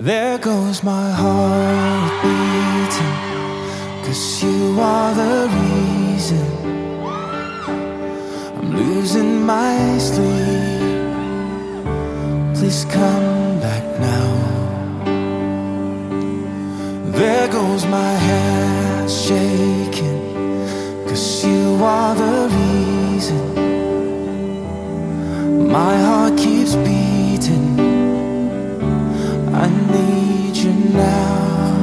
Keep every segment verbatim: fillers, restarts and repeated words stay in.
There goes my heart beating, 'cause you are the reason I'm losing my sleep. Please come back now. There goes my hand shaking, 'cause you are the reason my heart keeps beating. I need you now.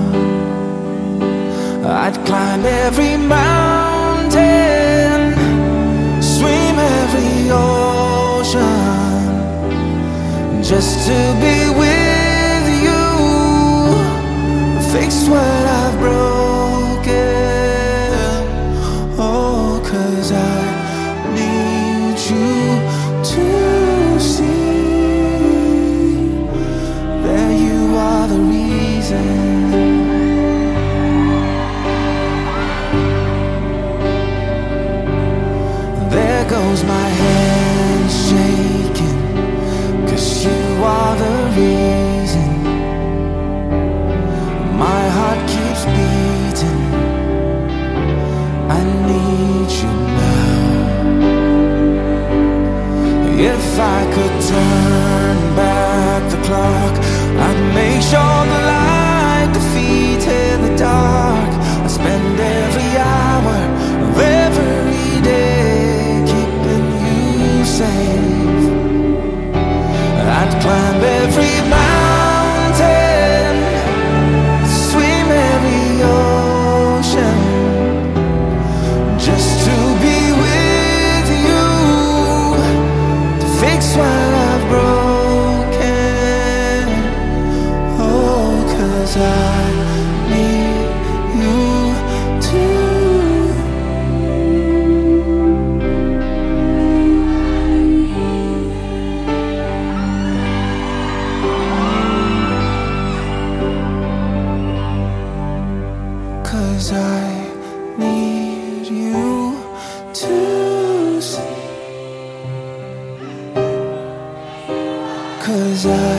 I'd climb every mountain, swim every ocean, just to be with you, fix what I've broken. Oh, 'cause I need you to see that you are the reason. There goes my hand shaking, 'cause you are the reason my heart keeps beating. I need you now. If I could turn back the clock, I'd make sure the light defeated the dark. I'd spend every hour of every day keeping you safe. I'd climb every mountain, swim every ocean, just to be with you, to fix what I've broken. Oh, 'cause I need you to. 'Cause I need you to see. 'Cause I